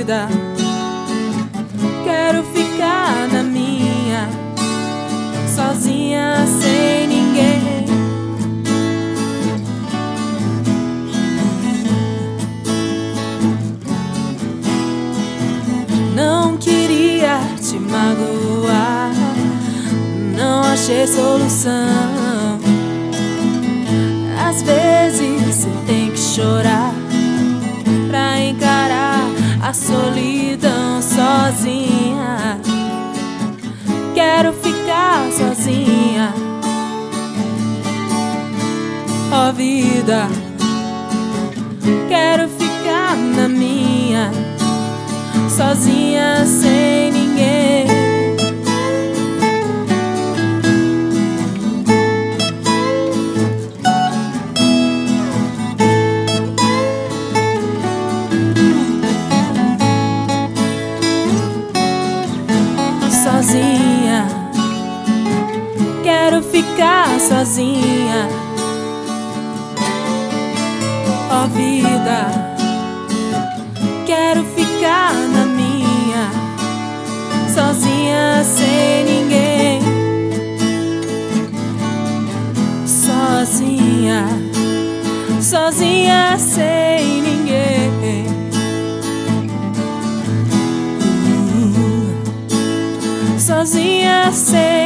vida. Quero ficar na minha, sozinha, sem ninguém. Não queria te magoar, não achei solução. Às vezes você tem que chorar pra encarar a solidão sozinha. Quero ficar sozinha, ó vida. Quero ficar na minha, sozinha, sem ninguém. Sozinha, quero ficar sozinha, ó vida. Quero ficar na minha, sozinha, sem ninguém. Sozinha, sozinha, sem ninguém. Sozinha, sem